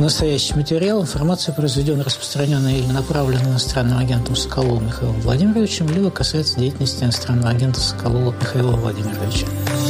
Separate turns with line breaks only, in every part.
настоящий материал, информация, произведенная, распространенная или направленная иностранным агентом Соколовым Михаилом Владимировичем, либо касается деятельности иностранного агента Соколова Михаила Владимировича.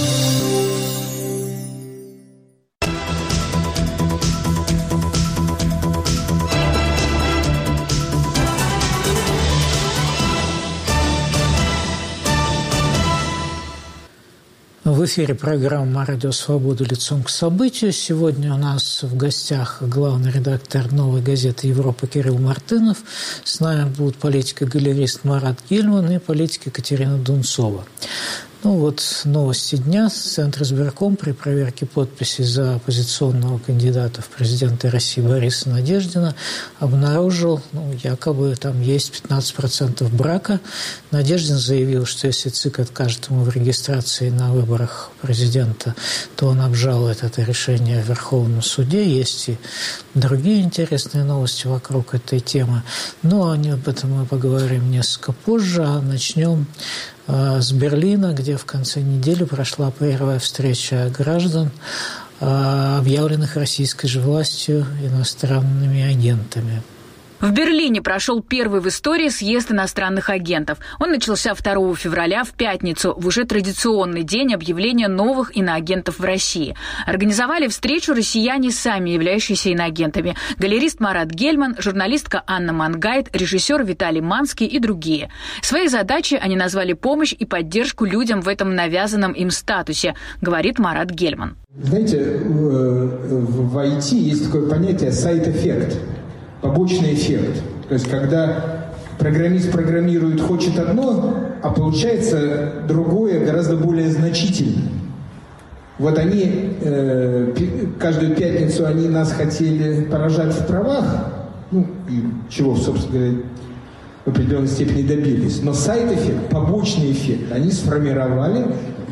В эфире программа «Радио Свобода. Лицом к событию». Сегодня у нас в гостях главный редактор «Новой газеты Европы» Кирилл Мартынов. С нами будут политик и галерист Марат Гельман и политик Екатерина Дунцова. Ну вот новости дня. Центр избирком при проверке подписей за оппозиционного кандидата в президенты России Бориса Надеждина обнаружил, якобы там есть 15% брака. Надеждин заявил, что если ЦИК откажет ему в регистрации на выборах президента, то он обжалует это решение в Верховном суде. Есть и другие интересные новости вокруг этой темы. Но об этом мы поговорим несколько позже. А начнем с Берлина, где в конце недели прошла первая встреча граждан, объявленных российской же властью иностранными агентами.
В Берлине прошел первый в истории съезд иностранных агентов. Он начался 2 февраля в пятницу, в уже традиционный день объявления новых иноагентов в России. Организовали встречу россияне, сами являющиеся иноагентами. Галерист Марат Гельман, журналистка Анна Мангайт, режиссер Виталий Манский и другие. Своей задачей они назвали помощь и поддержку людям в этом навязанном им статусе, говорит Марат Гельман.
Знаете, в IT есть такое понятие сайд-эффект. Побочный эффект. То есть, когда программист программирует, хочет одно, а получается другое, гораздо более значительное. Вот они, каждую пятницу они нас хотели поражать в правах, и чего, собственно говоря, в определенной степени добились. Но сайд-эффект, побочный эффект, они сформировали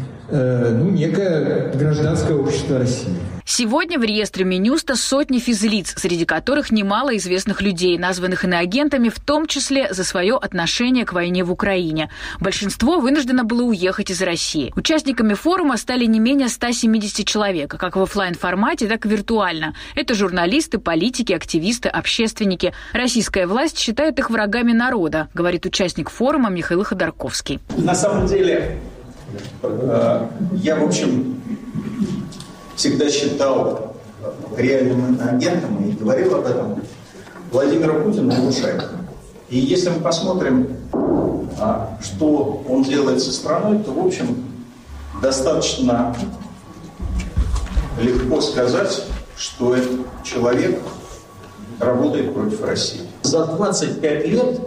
некое гражданское общество России.
Сегодня в реестре Минюста сотни физлиц, среди которых немало известных людей, названных иноагентами, в том числе за свое отношение к войне в Украине. Большинство вынуждено было уехать из России. Участниками форума стали не менее 170 человек, как в офлайн-формате, так и виртуально. Это журналисты, политики, активисты, общественники. Российская власть считает их врагами народа, говорит участник форума Михаил Ходорковский.
На самом деле, я, в общем, всегда считал реальным агентом и говорил об этом Владимиру Путину и его шайке. И если мы посмотрим, что он делает со страной, то, в общем, достаточно легко сказать, что этот человек работает против России. За 25 лет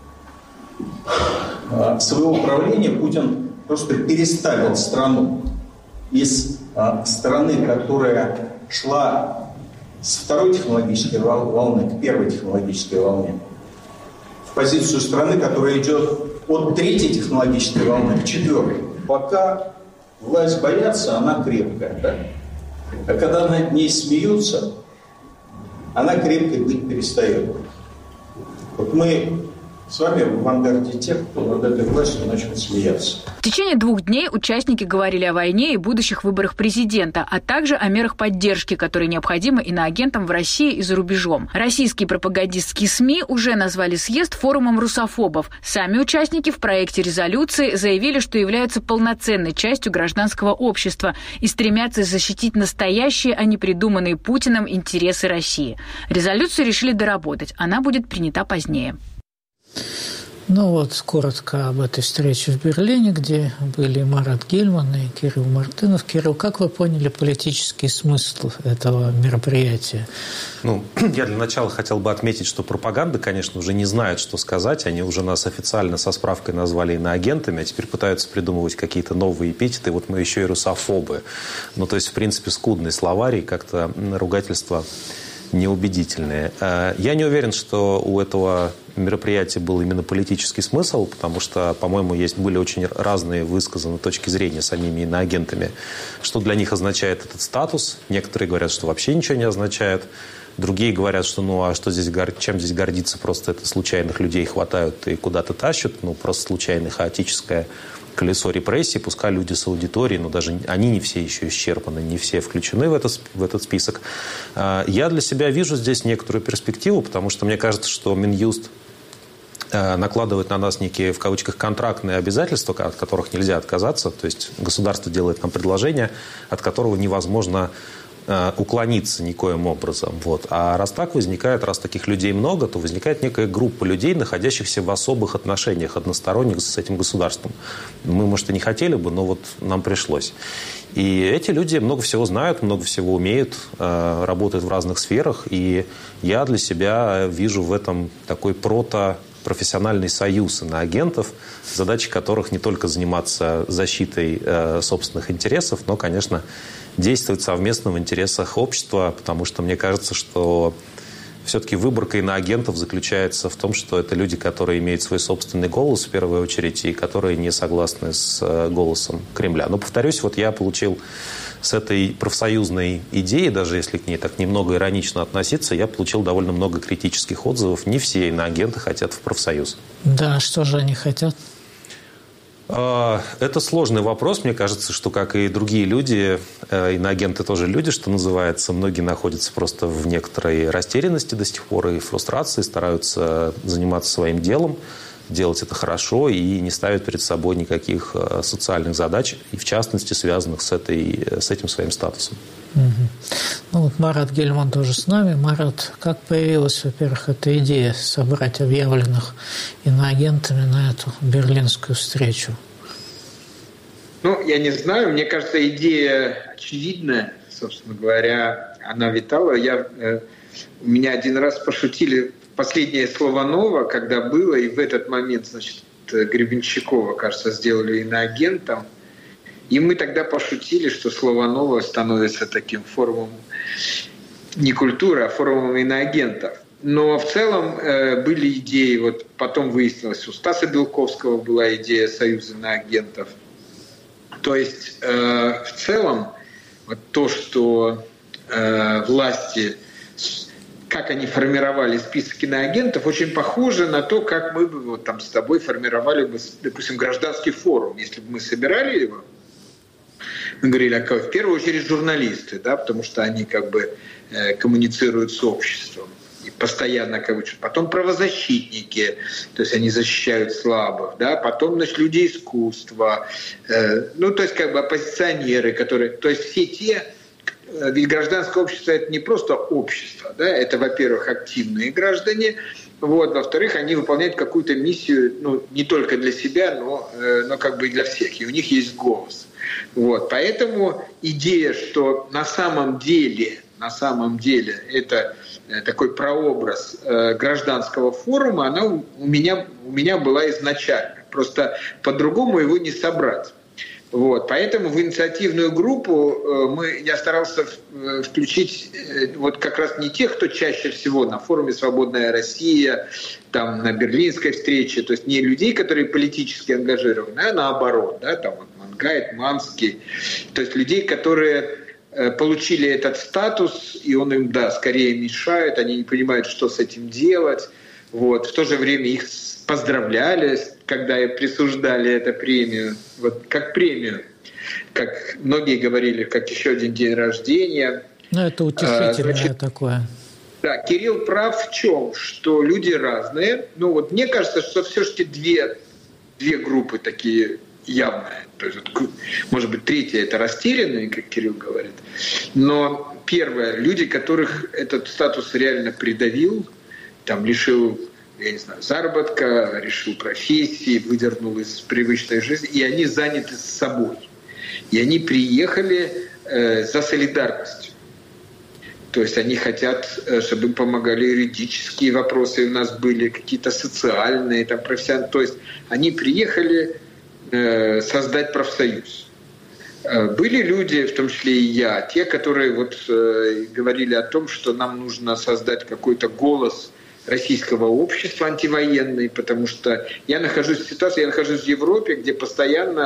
своего правления Путин просто переставил страну из страны, которая шла с второй технологической волны к первой технологической волне, в позицию страны, которая идет от третьей технологической волны к четвертой. Пока власть боятся, она крепкая, да? А когда над ней смеются, она крепкой быть перестает. Вот мы с вами в авангарде тех, кто над этой властью начал смеяться.
В течение 2 дней участники говорили о войне и будущих выборах президента, а также о мерах поддержки, которые необходимы иноагентам в России и за рубежом. Российские пропагандистские СМИ уже назвали съезд форумом русофобов. Сами участники в проекте резолюции заявили, что являются полноценной частью гражданского общества и стремятся защитить настоящие, а не придуманные Путиным интересы России. Резолюцию решили доработать. Она будет принята позднее.
Коротко об этой встрече в Берлине, где были Марат Гельман и Кирилл Мартынов. Кирилл, как вы поняли политический смысл этого мероприятия?
Я для начала хотел бы отметить, что пропаганда, конечно, уже не знает, что сказать. Они уже нас официально со справкой назвали иноагентами, а теперь пытаются придумывать какие-то новые эпитеты. Вот мы еще и русофобы. То есть, в принципе, скудный словарь, как-то ругательство неубедительные. Я не уверен, что у этого мероприятия был именно политический смысл, потому что, по-моему, были очень разные высказаны точки зрения самими иноагентами, что для них означает этот статус. Некоторые говорят, что вообще ничего не означает. Другие говорят, что чем здесь гордиться, просто это случайных людей хватают и куда-то тащат, просто случайное хаотическое колесо репрессий, пускай люди с аудиторией, но даже они не все еще исчерпаны, не все включены в этот список. Я для себя вижу здесь некоторую перспективу, потому что мне кажется, что Минюст накладывает на нас некие, в кавычках, контрактные обязательства, от которых нельзя отказаться. То есть государство делает нам предложение, от которого невозможно уклониться никоим образом. А раз таких людей много, то возникает некая группа людей, находящихся в особых отношениях, односторонних с этим государством. Мы, может, и не хотели бы, но нам пришлось. И эти люди много всего знают, много всего умеют, работают в разных сферах, и я для себя вижу в этом такой профессиональный союз иноагентов, задача которых не только заниматься защитой собственных интересов, но, конечно, действовать совместно в интересах общества, потому что мне кажется, что все-таки выборка иноагентов заключается в том, что это люди, которые имеют свой собственный голос в первую очередь и которые не согласны с голосом Кремля. Но, повторюсь, я получил с этой профсоюзной идеей, даже если к ней так немного иронично относиться, я получил довольно много критических отзывов. Не все иноагенты хотят в профсоюз.
Да, что же они хотят?
Это сложный вопрос. Мне кажется, что, как и другие люди, иноагенты тоже люди, что называется. Многие находятся просто в некоторой растерянности до сих пор и фрустрации, стараются заниматься своим делом, делать это хорошо и не ставят перед собой никаких социальных задач, и в частности, связанных с этим своим статусом.
Угу. Марат Гельман тоже с нами. Марат, как появилась, во-первых, эта идея собрать объявленных иноагентами на эту берлинскую встречу?
Я не знаю. Мне кажется, идея очевидная, собственно говоря, она витала. У меня один раз пошутили последнее слово «ново», когда было, и в этот момент, Гребенщикова, кажется, сделали иноагентом. И мы тогда пошутили, что слово «ново» становится таким форумом не культуры, а форумом иноагентов. Но в целом были идеи, потом выяснилось, у Стаса Белковского была идея союза иноагентов. То есть в целом то, что власти, как они формировали список иноагентов, очень похоже на то, как мы бы с тобой формировали бы, допустим, гражданский форум. Если бы мы собирали его, мы говорили, в первую очередь журналисты, потому что они коммуницируют с обществом. И постоянно, потом правозащитники, то есть они защищают слабых, потом, люди искусства, оппозиционеры, которые, то есть все те, ведь гражданское общество — это не просто общество, это, во-первых, активные граждане, во-вторых, они выполняют какую-то миссию, не только для себя, но и для всех, и у них есть голос. Поэтому идея, что на самом деле это такой прообраз гражданского форума, она у меня была изначально. Просто по-другому его не собрать. Поэтому в инициативную группу я старался включить как раз не тех, кто чаще всего на форуме «Свободная Россия», на берлинской встрече, то есть не людей, которые политически ангажированы, а наоборот, Мангайт, Манский, то есть людей, которые получили этот статус, и он им, скорее мешает, они не понимают, что с этим делать. В то же время их поздравляли, когда присуждали эту премию, как премию, как многие говорили, как еще один день рождения.
Это утешительное такое.
Да, Кирилл прав в чем? Что люди разные. Мне кажется, что все-таки две группы такие явные. То есть, может быть, третья — это растерянные, как Кирилл говорит. Но первое — люди, которых этот статус реально придавил, лишил, заработка, решил профессии, выдернул из привычной жизни, и они заняты с собой. И они приехали за солидарностью. То есть они хотят, чтобы им помогали юридические вопросы, у нас были какие-то социальные, профессиональные. То есть они приехали создать профсоюз. Были люди, в том числе и я, те, которые говорили о том, что нам нужно создать какой-то голос российского общества антивоенный, потому что я нахожусь в Европе, где постоянно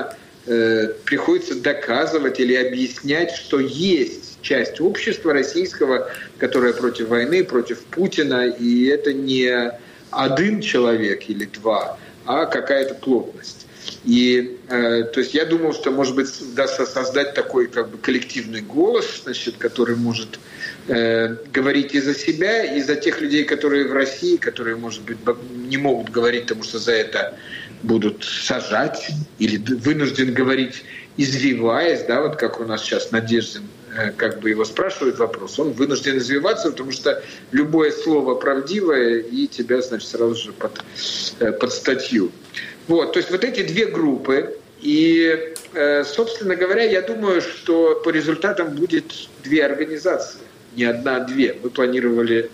приходится доказывать или объяснять, что есть часть общества российского, которая против войны, против Путина, и это не один человек или два, а какая-то плотность. И то есть я думал, что, может быть, удастся создать такой как бы коллективный голос, значит, который может говорить и за себя, и за тех людей, которые в России, которые, может быть, не могут говорить, потому что за это будут сажать, или вынужден говорить, извиваясь, да, вот как у нас сейчас Надеждин, как бы его спрашивают вопрос, он вынужден извиваться, потому что любое слово правдивое, и тебя, значит, сразу же под статью. Вот, то есть вот эти две группы, и, собственно говоря, я думаю, что по результатам будет две организации, не одна, а две. Мы планировали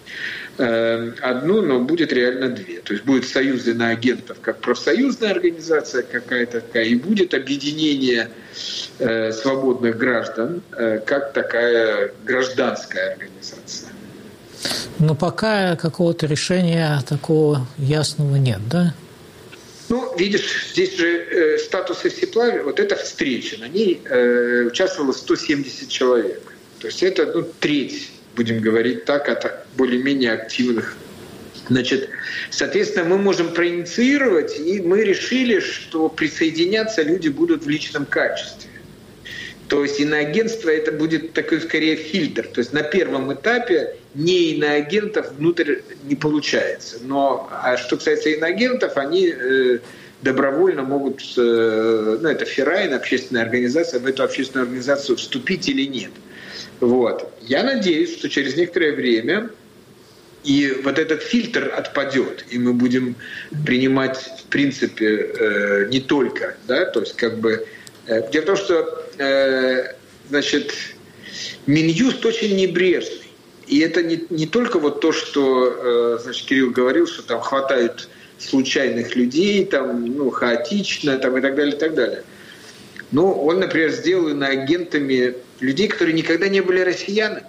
одну, но будет реально две. То есть будет союз иноагентов как профсоюзная организация какая-то такая, и будет объединение свободных граждан как такая гражданская организация.
Но пока какого-то решения такого ясного нет, да?
Ну, видишь, здесь же статус Евсеплавия, вот эта встреча, на ней участвовало 170 человек. То есть это треть, будем говорить так, от более-менее активных. Значит, соответственно, мы можем проинициировать, и мы решили, что присоединяться люди будут в личном качестве. То есть иноагентство это будет такой скорее фильтр. То есть на первом этапе не иноагентов внутрь не получается. Но а что касается иноагентов, они добровольно могут, это ФИРАИН, общественная организация, в эту общественную организацию вступить или нет. Вот. Я надеюсь, что через некоторое время и вот этот фильтр отпадет, и мы будем принимать, в принципе, не только, да, то есть как бы... Дело в том, что, значит, Минюст очень небрежный. И это не только вот то, что, значит, Кирилл говорил, что там хватают случайных людей, там, хаотично, там, и так далее, и так далее. Но он, например, сделал иноагентами людей, которые никогда не были россиянами.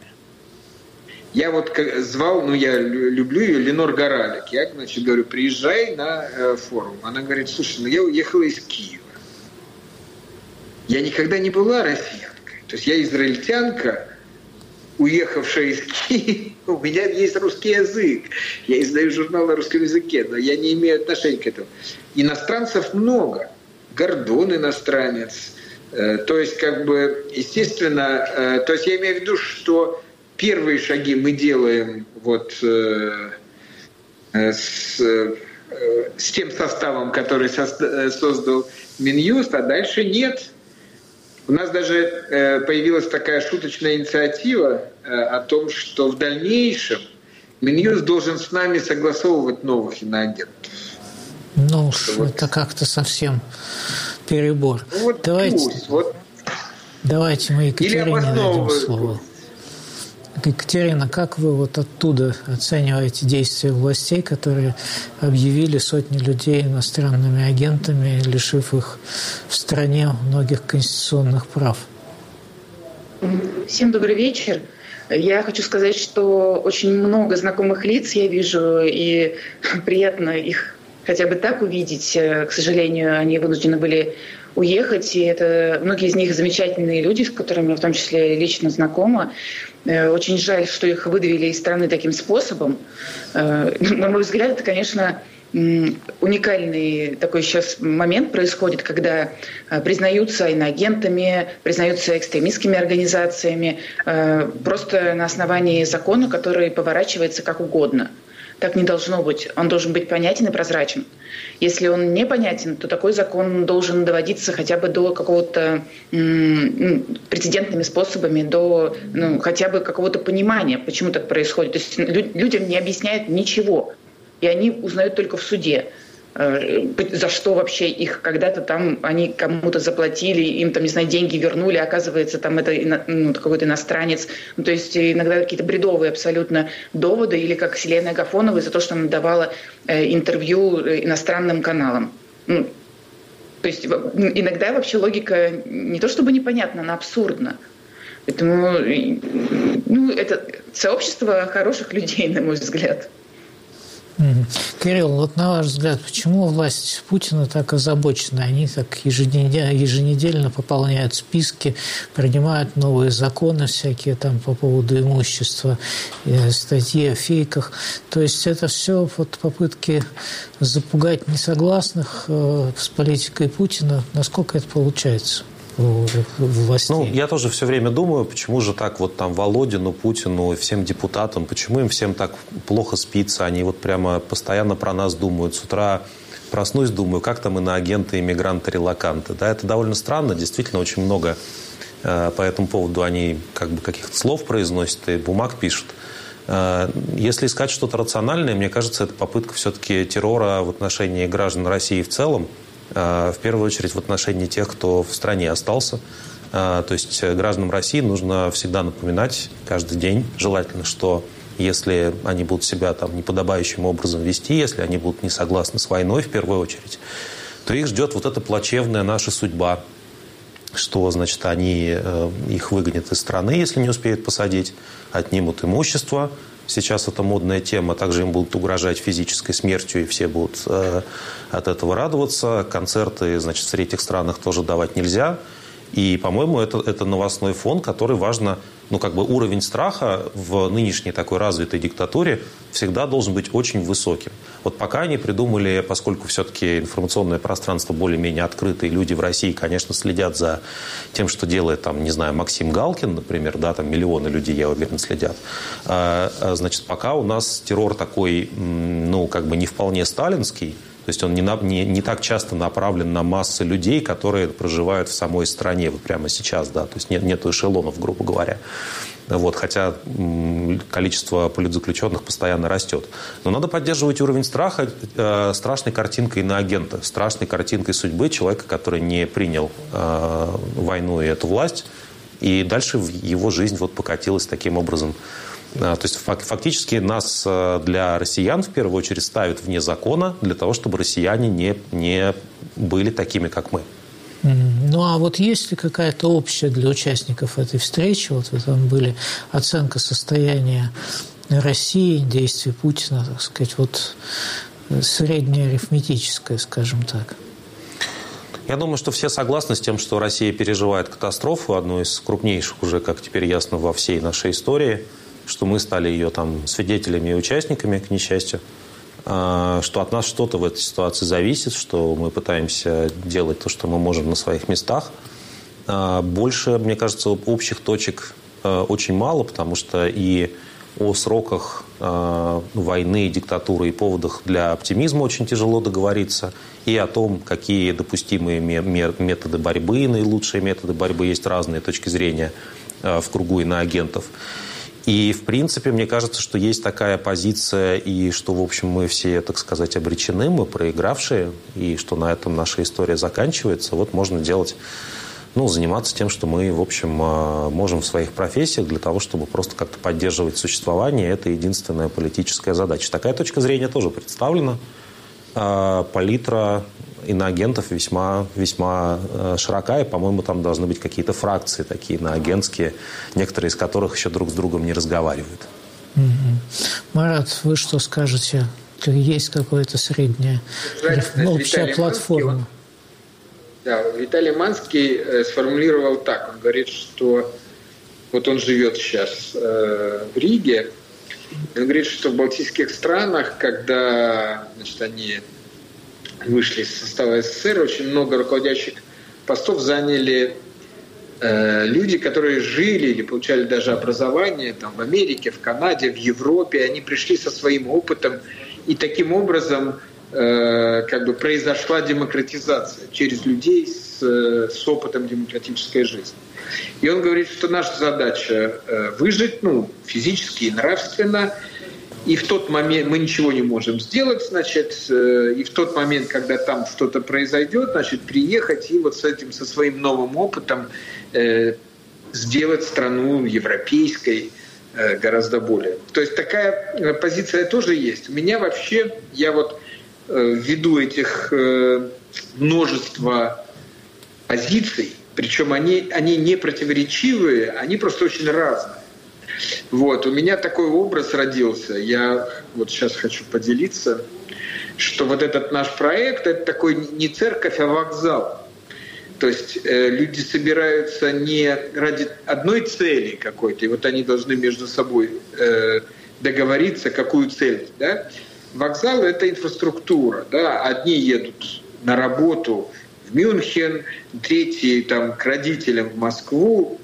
Я вот звал, я люблю ее, Ленор Горалик. Я, значит, говорю, приезжай на форум. Она говорит, слушай, я уехала из Киева. Я никогда не была россиянкой. То есть я израильтянка, уехавшая из Киева. У меня есть русский язык. Я издаю журнал на русском языке, но я не имею отношения к этому. Иностранцев много. Гордон иностранец. То есть, как бы, естественно, то есть я имею в виду, что первые шаги мы делаем вот с тем составом, который создал Минюст, а дальше нет. У нас даже появилась такая шуточная инициатива о том, что в дальнейшем Минюст должен с нами согласовывать новых иноагентов.
Ну уж это как-то совсем перебор.
Вот
давайте мы Екатерине дадим слово. Екатерина, как вы вот оттуда оцениваете действия властей, которые объявили сотни людей иностранными агентами, лишив их в стране многих конституционных прав?
Всем добрый вечер. Я хочу сказать, что очень много знакомых лиц я вижу, и приятно их хотя бы так увидеть. К сожалению, они вынуждены были уехать, и это многие из них замечательные люди, с которыми я в том числе лично знакома. Очень жаль, что их выдавили из страны таким способом. На мой взгляд, это, конечно, уникальный такой сейчас момент происходит, когда признаются иноагентами, признаются экстремистскими организациями просто на основании закона, который поворачивается как угодно. Так не должно быть. Он должен быть понятен и прозрачен. Если он непонятен, то такой закон должен доводиться хотя бы до какого-то прецедентными способами, до хотя бы какого-то понимания, почему так происходит. То есть людям не объясняют ничего, и они узнают только в суде, за что вообще их когда-то там они кому-то заплатили, им там, не знаю, деньги вернули, оказывается, там это какой-то иностранец. То есть иногда какие-то бредовые абсолютно доводы, или как Селена Агафонова за то, что она давала интервью иностранным каналам. То есть иногда вообще логика не то чтобы непонятна, она абсурдна. Поэтому это сообщество хороших людей, на мой взгляд.
Кирилл, вот на ваш взгляд, почему власть Путина так озабочена? Они так еженедельно пополняют списки, принимают новые законы всякие там по поводу имущества, статьи о фейках. То есть это все вот попытки запугать несогласных с политикой Путина. Насколько это получается? Властей.
Я тоже все время думаю, почему же так вот там Володину, Путину и всем депутатам, почему им всем так плохо спится, они вот прямо постоянно про нас думают. С утра проснусь, думаю, как там иноагенты, иммигранты, релоканты. Да, это довольно странно, действительно очень много по этому поводу они как бы каких-то слов произносят и бумаг пишут. Если искать что-то рациональное, мне кажется, это попытка все-таки террора в отношении граждан России в целом, в первую очередь в отношении тех, кто в стране остался. То есть гражданам России нужно всегда напоминать каждый день, желательно, что если они будут себя там неподобающим образом вести, если они будут не согласны с войной в первую очередь, то их ждет вот эта плачевная наша судьба, что, значит, они их выгонят из страны, если не успеют посадить, отнимут имущество. Сейчас это модная тема, также им будут угрожать физической смертью, и все будут от этого радоваться. Концерты, значит, в третьих странах тоже давать нельзя. И, по-моему, это новостной фон, который важно, уровень страха в нынешней такой развитой диктатуре всегда должен быть очень высоким. Вот пока они придумали, поскольку все-таки информационное пространство более-менее открытое, и люди в России, конечно, следят за тем, что делает, Максим Галкин, например, миллионы людей, я уверен, следят. Значит, пока у нас террор такой, не вполне сталинский, то есть он не так часто направлен на массы людей, которые проживают в самой стране вот прямо сейчас, да, то есть нет эшелонов, грубо говоря. Вот, хотя количество политзаключенных постоянно растет. Но надо поддерживать уровень страха страшной картинкой иноагента, страшной картинкой судьбы человека, который не принял войну и эту власть, и дальше его жизнь вот покатилась таким образом. То есть фактически нас для россиян в первую очередь ставят вне закона для того, чтобы россияне не были такими, как мы.
А вот есть ли какая-то общая для участников этой встречи, вот там были оценка состояния России, действий Путина, так сказать, вот средняя арифметическая, скажем так?
Я думаю, что все согласны с тем, что Россия переживает катастрофу, одну из крупнейших уже, как теперь ясно, во всей нашей истории, что мы стали ее свидетелями и участниками, к несчастью, что от нас что-то в этой ситуации зависит, что мы пытаемся делать то, что мы можем на своих местах. Больше, мне кажется, общих точек очень мало, потому что и о сроках войны, диктатуры и поводах для оптимизма очень тяжело договориться, и о том, какие допустимые методы борьбы, наилучшие методы борьбы, есть разные точки зрения в кругу иноагентов. И, в принципе, мне кажется, что есть такая позиция, и что, в общем, мы все, так сказать, обречены, мы проигравшие, и что на этом наша история заканчивается. Вот можно делать, заниматься тем, что мы, в общем, можем в своих профессиях для того, чтобы просто как-то поддерживать существование. Это единственная политическая задача. Такая точка зрения тоже представлена. Палитра иноагентов весьма широка, и, по-моему, там должны быть какие-то фракции такие иноагентские, некоторые из которых еще друг с другом не разговаривают.
Марат, вы что скажете? Есть какое-то среднее, общая платформа?
Виталий Манский сформулировал так. Он говорит, что вот он живет сейчас в Риге. Он говорит, что в балтийских странах, когда они вышли из состава СССР, очень много руководящих постов заняли люди, которые жили или получали даже образование в Америке, в Канаде, в Европе. Они пришли со своим опытом, и таким образом произошла демократизация через людей с опытом демократической жизни. И он говорит, что наша задача выжить, физически и нравственно, и в тот момент мы ничего не можем сделать, и в тот момент, когда там что-то произойдет, приехать и со своим новым опытом сделать страну европейской гораздо более. То есть такая позиция тоже есть. У меня вообще, я ввиду этих множества позиций, причем они не противоречивые, они просто очень разные. У меня такой образ родился, я сейчас хочу поделиться. что вот этот наш проект – это такой не церковь, а вокзал. То есть люди собираются не ради одной цели какой-то, и вот они должны между собой договориться, какую цель. Да? Вокзал – это инфраструктура. Да? Одни едут на работу в Мюнхен, третьи там, к родителям в Москву,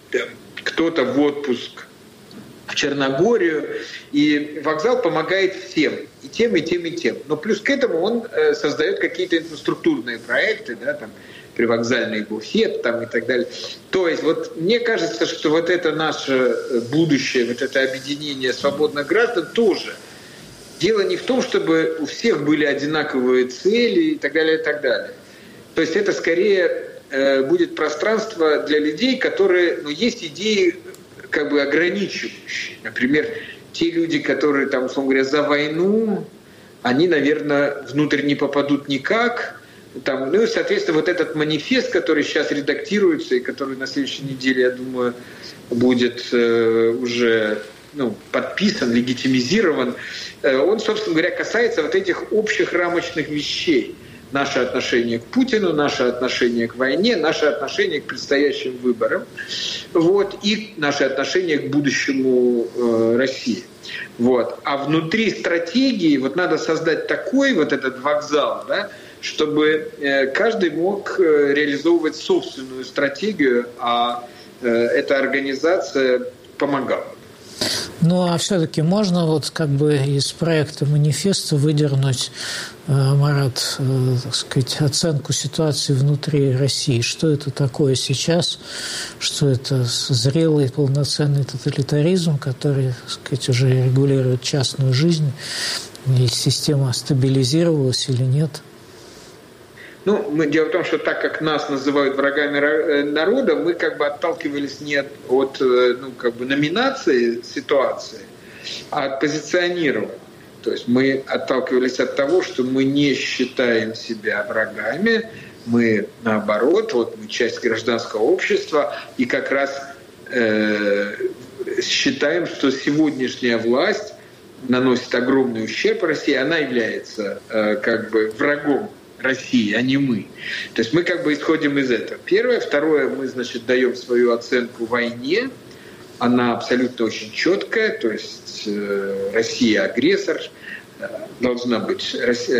кто-то в отпуск в Черногорию. И вокзал помогает всем, и тем, и тем, и тем. Но плюс к этому он создает какие-то инфраструктурные проекты, да, там, привокзальный буфет там, и так далее. То есть вот мне кажется, что вот это наше будущее, вот это объединение свободных граждан тоже. Дело не в том, чтобы у всех были одинаковые цели и так далее, и так далее. То есть это скорее будет пространство для людей, которые, ну, есть идеи как бы ограничивающие. Например, те люди, которые, там, условно говоря, за войну, они, наверное, внутрь не попадут никак. Там, ну и, соответственно, вот этот манифест, который сейчас редактируется и который на следующей неделе, я думаю, будет уже подписан, легитимизирован, он, собственно говоря, касается вот этих общих рамочных вещей. Наше отношение к Путину, наше отношение к войне, наше отношение к предстоящим выборам, вот, и наше отношение к будущему России. Вот. А внутри стратегии вот надо создать такой вот этот вокзал, да, чтобы каждый мог реализовывать собственную стратегию, а эта организация помогала.
Ну, а все-таки можно вот как бы из проекта манифеста выдернуть, Марат, так сказать, оценку ситуации внутри России? Что это такое сейчас? Что это зрелый, полноценный тоталитаризм, который, так сказать, уже регулирует частную жизнь? И система стабилизировалась или нет?
Ну, дело в том, что так как нас называют врагами народа, мы как бы отталкивались не от номинации ситуации, а от позиционирования. То есть мы отталкивались от того, что мы не считаем себя врагами, мы наоборот, вот мы часть гражданского общества, и как раз считаем, что сегодняшняя власть наносит огромный ущерб России, она является как бы врагом России, а не мы. То есть мы как бы исходим из этого. Первое. Второе, мы, значит, даем свою оценку войне. Она абсолютно очень четкая. То есть Россия агрессор, должна быть,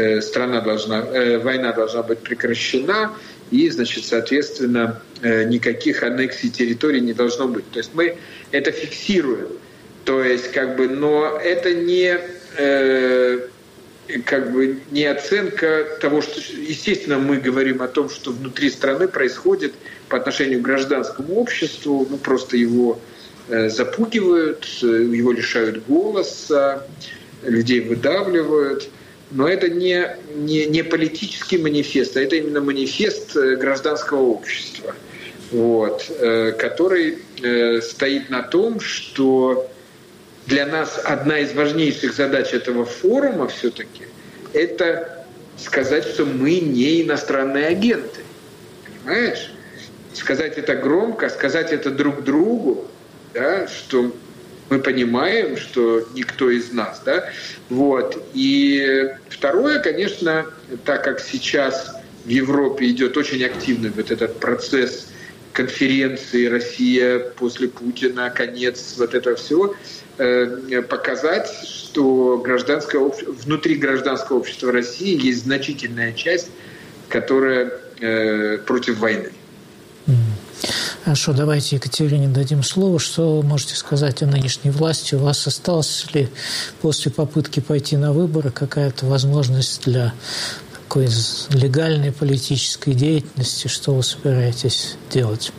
война должна быть прекращена, и, значит, соответственно, никаких аннексий территорий не должно быть. То есть мы это фиксируем. То есть, как бы, но это не не оценка того, что, естественно, мы говорим о том, что внутри страны происходит по отношению к гражданскому обществу, просто его запугивают, его лишают голоса, людей выдавливают. Но это не политический манифест, а это именно манифест гражданского общества, вот, который стоит на том, что для нас одна из важнейших задач этого форума все-таки это сказать, что мы не иностранные агенты. Понимаешь? Сказать это громко, сказать это друг другу, да, что мы понимаем, что никто из нас. Да? Вот. И второе, конечно, так как сейчас в Европе идет очень активный вот этот процесс конференции «Россия после Путина», конец вот этого всего, показать, что внутри гражданского общества России есть значительная часть, которая против войны.
Хорошо, давайте Екатерине дадим слово. Что вы можете сказать о нынешней власти? У вас осталась ли после попытки пойти на выборы какая-то возможность для такой легальной политической деятельности? Что вы собираетесь делать?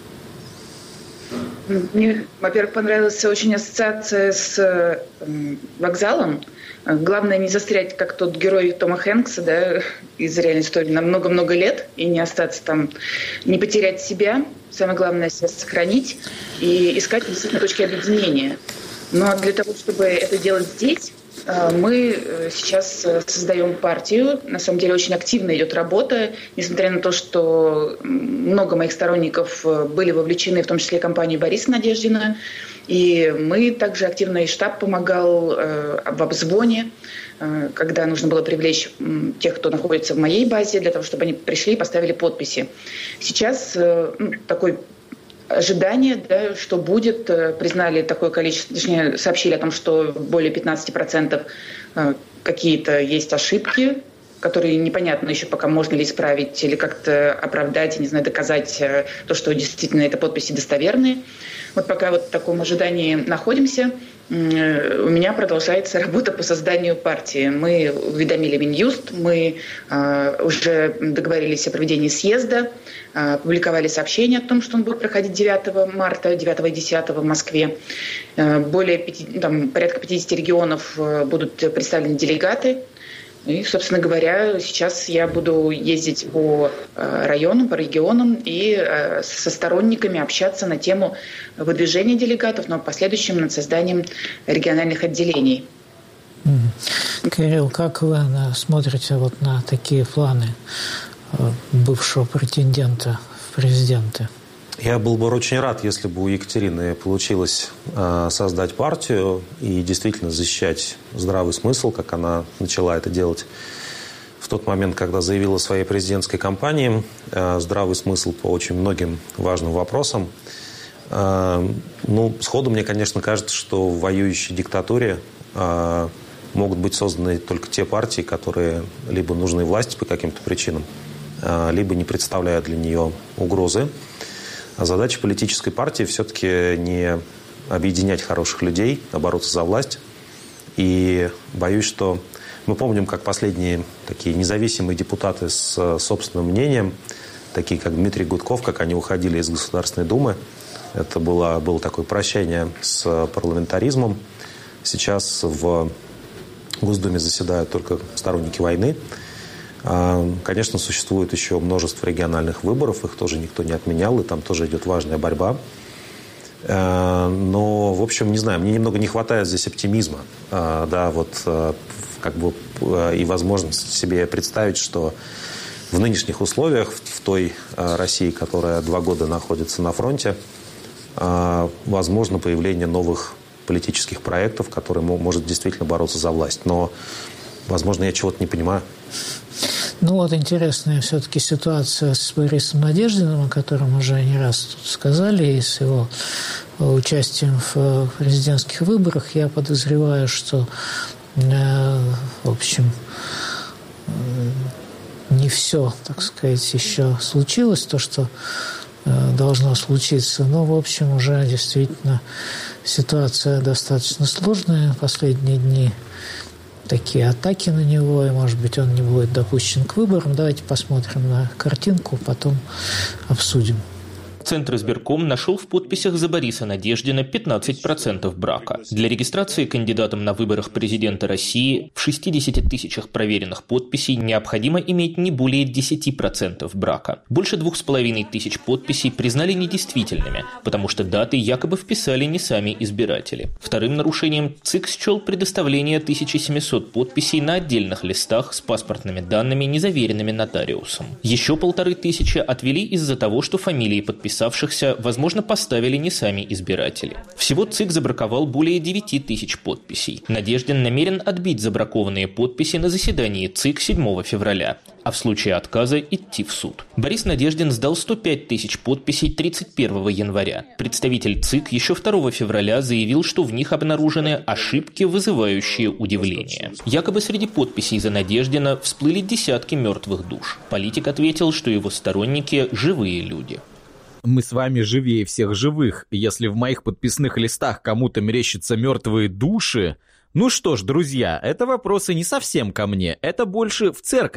Мне, во-первых, понравилась очень ассоциация с вокзалом. Главное не застрять, как тот герой Тома Хэнкса, да, из реальной истории, на много-много лет и не остаться там, не потерять себя. Самое главное — себя сохранить и искать действительно точки объединения. Но для того, чтобы это делать здесь, Мы сейчас создаем партию. На самом деле очень активно идет работа, несмотря на то, что много моих сторонников были вовлечены, в том числе компанию Бориса Надеждина. И мы также активно, и штаб помогал в обзвоне, когда нужно было привлечь тех, кто находится в моей базе, для того, чтобы они пришли и поставили подписи. Сейчас такой ожидание, да, что будет, признали такое количество, точнее, сообщили о том, что более 15% какие-то есть ошибки, которые непонятно еще пока можно ли исправить или как-то оправдать, не знаю, доказать то, что действительно это подписи достоверные. Вот пока вот в таком ожидании находимся, у меня продолжается работа по созданию партии. Мы уведомили Минюст, мы уже договорились о проведении съезда, опубликовали сообщение о том, что он будет проходить 9 марта, 9 и 10 в Москве. Порядка 50 регионов будут представлены делегаты. И, собственно говоря, сейчас я буду ездить по районам, по регионам и со сторонниками общаться на тему выдвижения делегатов, но в последующем над созданием региональных отделений.
Кирилл, как вы смотрите вот на такие планы бывшего претендента в президенты?
Я был бы очень рад, если бы у Екатерины получилось создать партию и действительно защищать здравый смысл, как она начала это делать в тот момент, когда заявила о своей президентской кампании. Здравый смысл по очень многим важным вопросам. Сходу мне, конечно, кажется, что в воюющей диктатуре могут быть созданы только те партии, которые либо нужны власти по каким-то причинам, либо не представляют для нее угрозы. А задача политической партии все-таки не объединять хороших людей, а бороться за власть. И боюсь, что мы помним, как последние такие независимые депутаты с собственным мнением, такие как Дмитрий Гудков, как они уходили из Государственной Думы. Это было такое прощание с парламентаризмом. Сейчас в Госдуме заседают только сторонники войны. Конечно, существует еще множество региональных выборов, их тоже никто не отменял, и там тоже идет важная борьба. Но, в общем, не знаю, мне немного не хватает здесь оптимизма, и возможности себе представить, что в нынешних условиях, в той России, которая 2 года находится на фронте, возможно появление новых политических проектов, которые может действительно бороться за власть. Но, возможно, я чего-то не понимаю.
Интересная все-таки ситуация с Борисом Надеждиным, о котором уже не раз тут сказали, и с его участием в президентских выборах. Я подозреваю, что, в общем, не все, так сказать, еще случилось, то, что должно случиться. Но, в общем, уже действительно ситуация достаточно сложная. Последние дни такие атаки на него, и, может быть, он не будет допущен к выборам. Давайте посмотрим на картинку, потом обсудим.
Центр избирком нашел в подписях за Бориса Надеждина 15% брака. Для регистрации кандидатом на выборах президента России в 60 тысячах проверенных подписей необходимо иметь не более 10% брака. Больше 2500 подписей признали недействительными, потому что даты якобы вписали не сами избиратели. Вторым нарушением ЦИК счел предоставление 1700 подписей на отдельных листах с паспортными данными, незаверенными нотариусом. Еще 1500 отвели из-за того, что фамилии подписавшихся, возможно, поставили не сами избиратели. Всего ЦИК забраковал более 9000 подписей. Надеждин намерен отбить забракованные подписи на заседании ЦИК 7 февраля, а в случае отказа идти в суд. Борис Надеждин сдал 105 тысяч подписей 31 января. Представитель ЦИК еще 2 февраля заявил, что в них обнаружены ошибки, вызывающие удивление. Якобы среди подписей за Надеждина всплыли десятки мертвых душ. Политик ответил, что его сторонники – живые люди.
Мы с вами живее всех живых. Если в моих подписных листах кому-то мерещатся мертвые души... Ну что ж, друзья, это вопросы не совсем ко мне, это больше в церковь.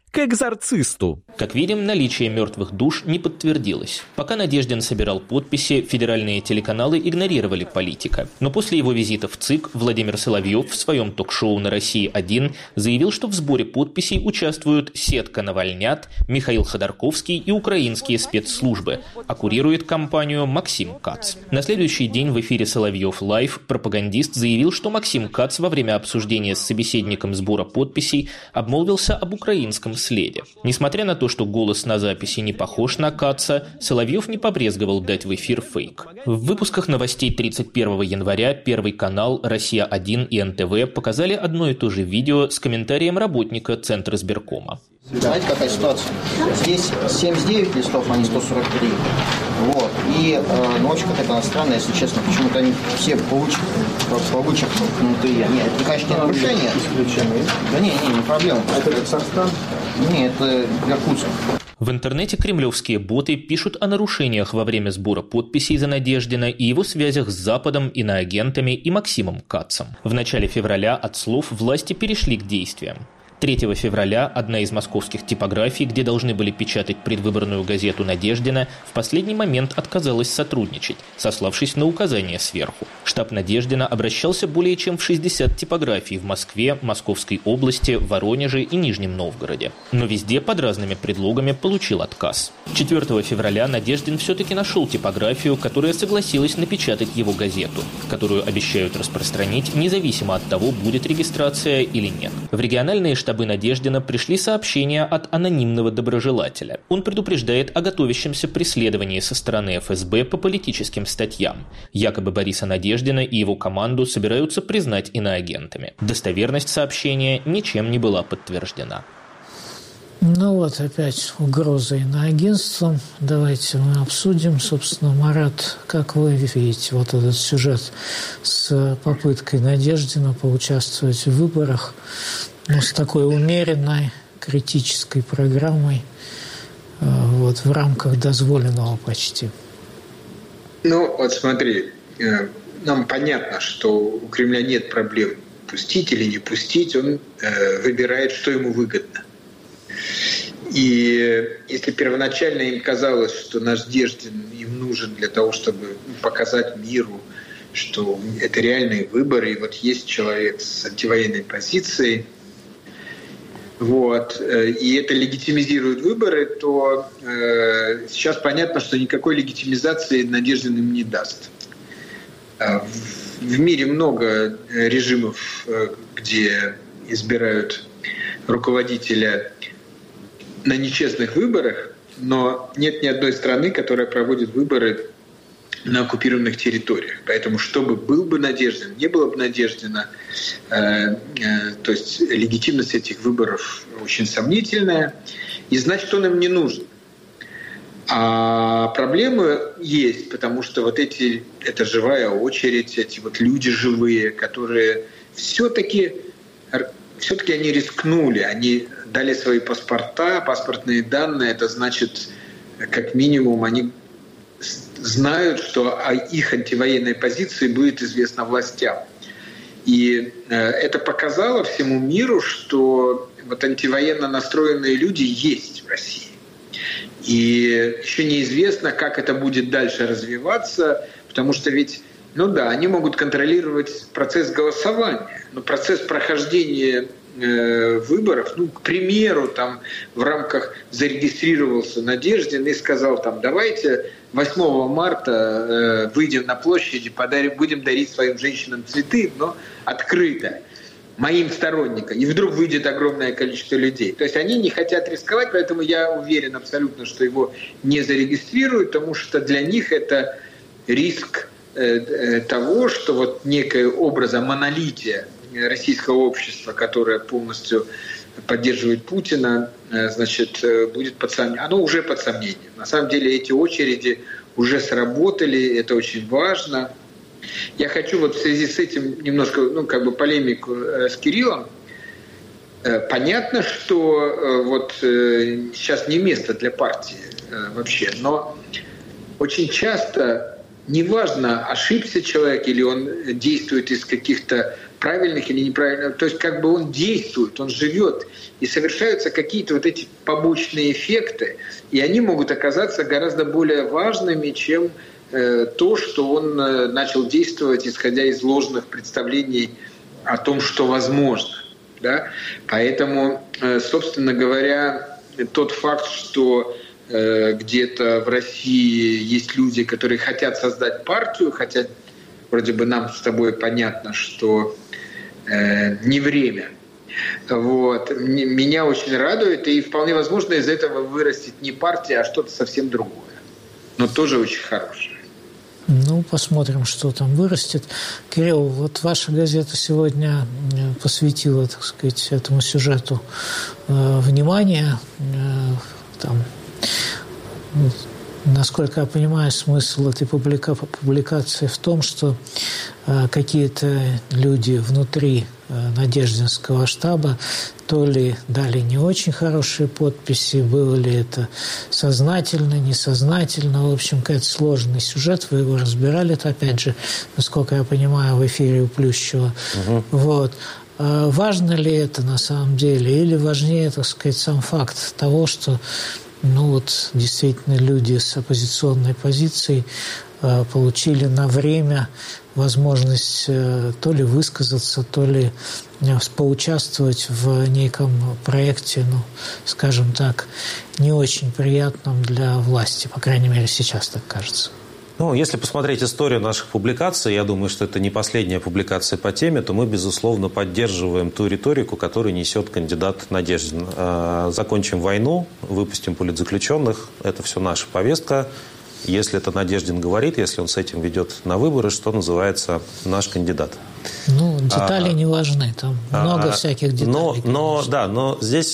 к экзорцисту.
Как видим, наличие мертвых душ не подтвердилось. Пока Надеждин собирал подписи, федеральные телеканалы игнорировали политика. Но после его визита в ЦИК Владимир Соловьев в своем ток-шоу на России-1 заявил, что в сборе подписей участвуют сетка «Навальнят», Михаил Ходорковский и украинские спецслужбы, а курирует кампанию Максим Кац. На следующий день в эфире «Соловьев Лайв» пропагандист заявил, что Максим Кац во время обсуждения с собеседником сбора подписей обмолвился об украинском следе. Несмотря на то, что голос на записи не похож на Каца, Соловьев не побрезговал дать в эфир фейк. В выпусках новостей 31 января Первый канал, Россия-1 и НТВ показали одно и то же видео с комментарием работника Центра избиркома.
Знаете, какая ситуация? Здесь 79 листов, а не 143. Вот. И очень какая-то странная, если честно, почему-то они все повычеркнутые. Нет, это, конечно, не нарушение. Да не проблема. Это Казахстан? Нет, это Иркутск.
В интернете кремлевские боты пишут о нарушениях во время сбора подписей за Надеждина и его связях с Западом, иноагентами и Максимом Кацем. В начале февраля от слов власти перешли к действиям. 3 февраля одна из московских типографий, где должны были печатать предвыборную газету «Надеждина», в последний момент отказалась сотрудничать, сославшись на указания сверху. Штаб «Надеждина» обращался более чем в 60 типографий в Москве, Московской области, Воронеже и Нижнем Новгороде. Но везде под разными предлогами получил отказ. 4 февраля Надеждин все-таки нашел типографию, которая согласилась напечатать его газету, которую обещают распространить, независимо от того, будет регистрация или нет. В региональные штабы Надеждина пришли сообщения от анонимного доброжелателя. Он предупреждает о готовящемся преследовании со стороны ФСБ по политическим статьям. Якобы Бориса Надеждина и его команду собираются признать иноагентами. Достоверность сообщения ничем не была подтверждена.
Ну вот опять угроза иноагентством. Давайте мы обсудим. Собственно, Марат, как вы видите вот этот сюжет с попыткой Надеждина поучаствовать в выборах, но с такой умеренной критической программой вот, в рамках дозволенного почти?
Ну, вот смотри, нам понятно, что у Кремля нет проблем пустить или не пустить, он выбирает, что ему выгодно. И если первоначально им казалось, что Надеждин им нужен для того, чтобы показать миру, что это реальные выборы, и вот есть человек с антивоенной позицией, вот, и это легитимизирует выборы, то сейчас понятно, что никакой легитимизации Надеждин им не даст. В мире много режимов, где избирают руководителя на нечестных выборах, но нет ни одной страны, которая проводит выборы на оккупированных территориях. Поэтому, чтобы был бы Надеждин, не было бы Надеждина, то есть легитимность этих выборов очень сомнительная, и значит, он им не нужен. А проблемы есть, потому что вот это живая очередь, эти вот люди живые, которые все-таки они рискнули, они дали свои паспорта, паспортные данные, это значит, как минимум, они знают, что о их антивоенной позиции будет известно властям. И это показало всему миру, что вот антивоенно настроенные люди есть в России. И еще неизвестно, как это будет дальше развиваться, потому что ведь, они могут контролировать процесс голосования, но процесс прохождения выборов, к примеру, там в рамках зарегистрировался Надеждин и сказал, давайте 8 марта выйдем на площади, будем дарить своим женщинам цветы, но открыто, моим сторонникам. И вдруг выйдет огромное количество людей. То есть они не хотят рисковать, поэтому я уверен абсолютно, что его не зарегистрируют, потому что для них это риск того, что вот некое образа монолития российского общества, которое полностью поддерживает Путина, будет под сомнением. Оно уже под сомнением. На самом деле эти очереди уже сработали, это очень важно. Я хочу вот в связи с этим немножко, полемику с Кириллом. Понятно, что сейчас не место для партии вообще, но очень часто неважно, ошибся человек или он действует из каких-то правильных или неправильных. То есть как бы он действует, он живет, и совершаются какие-то вот эти побочные эффекты, и они могут оказаться гораздо более важными, чем то, что он начал действовать, исходя из ложных представлений о том, что возможно. Да? Поэтому, собственно говоря, тот факт, что где-то в России есть люди, которые хотят создать партию, хотя вроде бы нам с тобой понятно, что не время. Вот. Меня очень радует, и вполне возможно из этого вырастет не партия, а что-то совсем другое. Но тоже очень хорошее.
Ну, посмотрим, что там вырастет. Кирилл, вот ваша газета сегодня посвятила, так сказать, этому сюжету внимание. Там, насколько я понимаю, смысл этой публикации в том, что какие-то люди внутри Надеждинского штаба то ли дали не очень хорошие подписи, было ли это сознательно, несознательно. В общем, какой-то сложный сюжет, вы его разбирали, это, опять же, насколько я понимаю, в эфире у Плющева. Вот. Важно ли это на самом деле, или важнее, так сказать, сам факт того, что действительно люди с оппозиционной позицией получили на время возможность то ли высказаться, то ли поучаствовать в неком проекте, скажем так, не очень приятном для власти, по крайней мере, сейчас так кажется.
Если посмотреть историю наших публикаций, я думаю, что это не последняя публикация по теме, то мы, безусловно, поддерживаем ту риторику, которую несет кандидат Надеждин. Закончим войну, выпустим политзаключенных, это все наша повестка. Если это Надеждин говорит, если он с этим ведет на выборы, что называется, наш кандидат.
Детали не важны, там много всяких деталей.
Но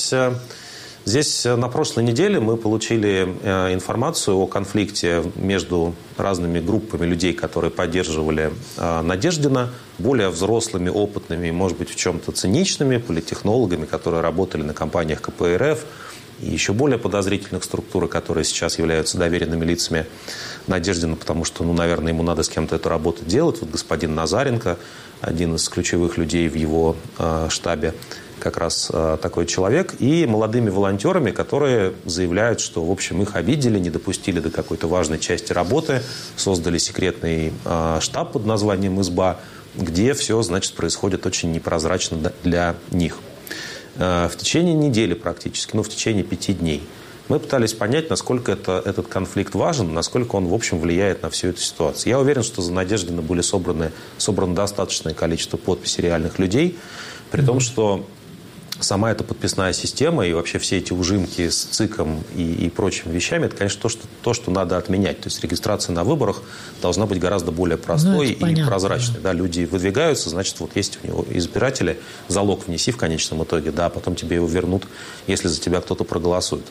здесь на прошлой неделе мы получили информацию о конфликте между разными группами людей, которые поддерживали Надеждина, более взрослыми, опытными, может быть, в чем-то циничными политтехнологами, которые работали на кампаниях КПРФ, и еще более подозрительных структур, которые сейчас являются доверенными лицами Надеждина, потому что, наверное, ему надо с кем-то эту работу делать. Вот господин Назаренко, один из ключевых людей в его штабе, как раз такой человек, и молодыми волонтерами, которые заявляют, что, в общем, их обидели, не допустили до какой-то важной части работы, создали секретный штаб под названием «Изба», где все, значит, происходит очень непрозрачно для них. В течение недели практически, в течение 5 дней. Мы пытались понять, насколько этот конфликт важен, насколько он, в общем, влияет на всю эту ситуацию. Я уверен, что за Надеждина были собрано достаточное количество подписей реальных людей, при том, что сама эта подписная система и вообще все эти ужимки с ЦИКом и прочими вещами, это, конечно, то, что надо отменять. То есть регистрация на выборах должна быть гораздо более простой и прозрачной. Да, люди выдвигаются, значит, вот есть у него избиратели, залог внеси в конечном итоге, да, потом тебе его вернут, если за тебя кто-то проголосует.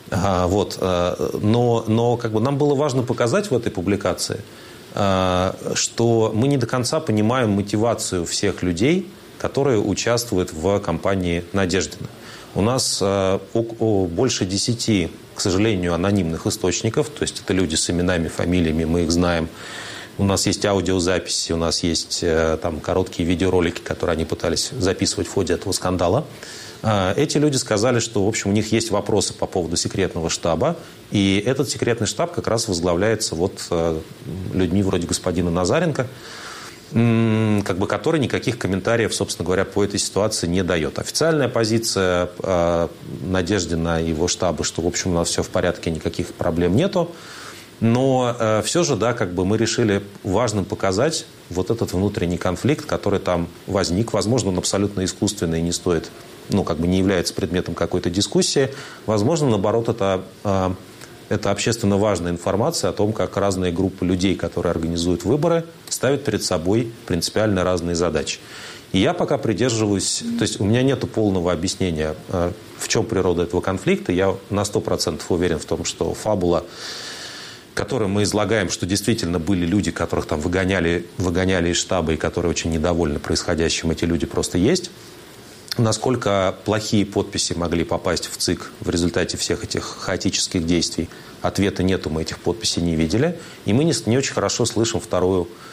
Но как бы нам было важно показать в этой публикации, что мы не до конца понимаем мотивацию всех людей, которые участвуют в кампании Надеждина. У нас больше 10, к сожалению, анонимных источников, то есть это люди с именами, фамилиями, мы их знаем. У нас есть аудиозаписи, у нас есть там короткие видеоролики, которые они пытались записывать в ходе этого скандала. Эти люди сказали, что, в общем, у них есть вопросы по поводу секретного штаба, и этот секретный штаб как раз возглавляется людьми вроде господина Назаренко, который никаких комментариев, собственно говоря, по этой ситуации не дает. Официальная позиция Надеждина и его штаба, что, в общем, у нас все в порядке, никаких проблем нету. Но все же, мы решили важным показать вот этот внутренний конфликт, который там возник. Возможно, он абсолютно искусственный и не стоит, не является предметом какой-то дискуссии. Возможно, наоборот, это общественно важная информация о том, как разные группы людей, которые организуют выборы, ставят перед собой принципиально разные задачи. И я пока придерживаюсь, то есть у меня нет полного объяснения, в чем природа этого конфликта. Я на 100% уверен в том, что фабула, которую мы излагаем, что действительно были люди, которых там выгоняли из штаба и которые очень недовольны происходящим, эти люди просто есть. Насколько плохие подписи могли попасть в ЦИК в результате всех этих хаотических действий, ответа нету, мы этих подписей не видели. И мы не очень хорошо слышим вторую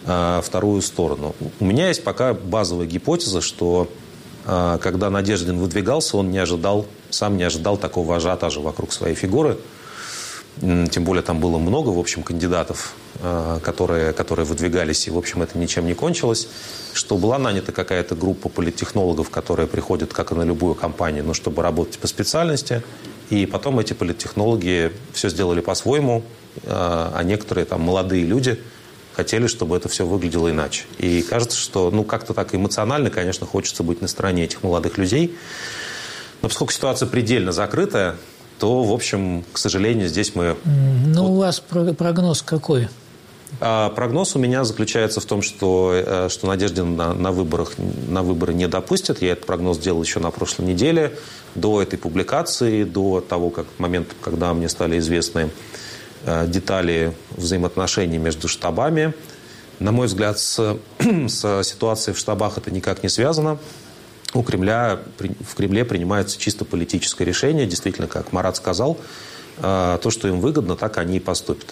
вторую сторону. У меня есть пока базовая гипотеза, что когда Надеждин выдвигался, он сам не ожидал такого ажиотажа вокруг своей фигуры. Тем более там было много, в общем, кандидатов, которые выдвигались, и, в общем, это ничем не кончилось. Что была нанята какая-то группа политтехнологов, которые приходят, как и на любую компанию, чтобы работать по специальности. И потом эти политтехнологи все сделали по-своему, а некоторые там молодые люди хотели, чтобы это все выглядело иначе. И кажется, что как-то так эмоционально, конечно, хочется быть на стороне этих молодых людей. Но поскольку ситуация предельно закрытая, то, в общем, к сожалению, здесь мы...
у вас прогноз какой?
Прогноз у меня заключается в том, что Надеждин на выборы не допустят. Я этот прогноз делал еще на прошлой неделе, до этой публикации, до того момента, когда мне стали известны детали взаимоотношений между штабами. На мой взгляд, с ситуацией в штабах это никак не связано. В Кремле принимается чисто политическое решение. Действительно, как Марат сказал, то, что им выгодно, так они и поступят.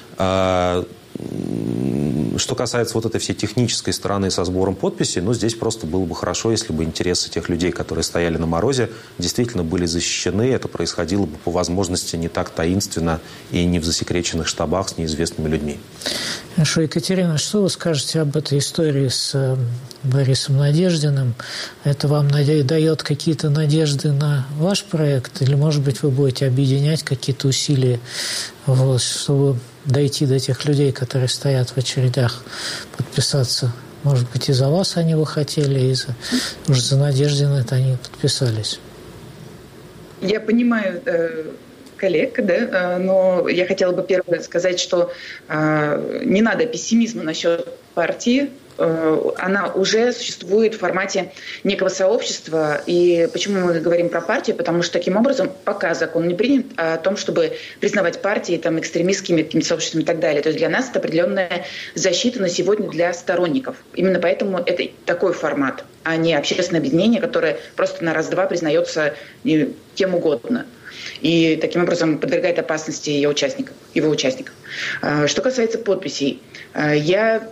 Что касается вот этой всей технической стороны со сбором подписей, здесь просто было бы хорошо, если бы интересы тех людей, которые стояли на морозе, действительно были защищены. Это происходило бы по возможности не так таинственно и не в засекреченных штабах с неизвестными людьми.
Хорошо, Екатерина, что вы скажете об этой истории с Борисом Надеждиным? Это вам дает какие-то надежды на ваш проект? Или, может быть, вы будете объединять какие-то усилия, чтобы дойти до тех людей, которые стоят в очередях, подписаться? Может быть, и за вас они бы хотели, и уже за Надеждина это они подписались.
Я понимаю коллег, но я хотела бы первое сказать, что не надо пессимизма насчет партии. Она уже существует в формате некого сообщества. И почему мы говорим про партию? Потому что таким образом пока закон не принят о том, чтобы признавать партии экстремистскими какими-то сообществами и так далее. То есть для нас это определенная защита на сегодня для сторонников. Именно поэтому это такой формат, а не общественное объединение, которое просто на раз-два признается кем угодно. И таким образом подвергает опасности его участников. Что касается подписей, я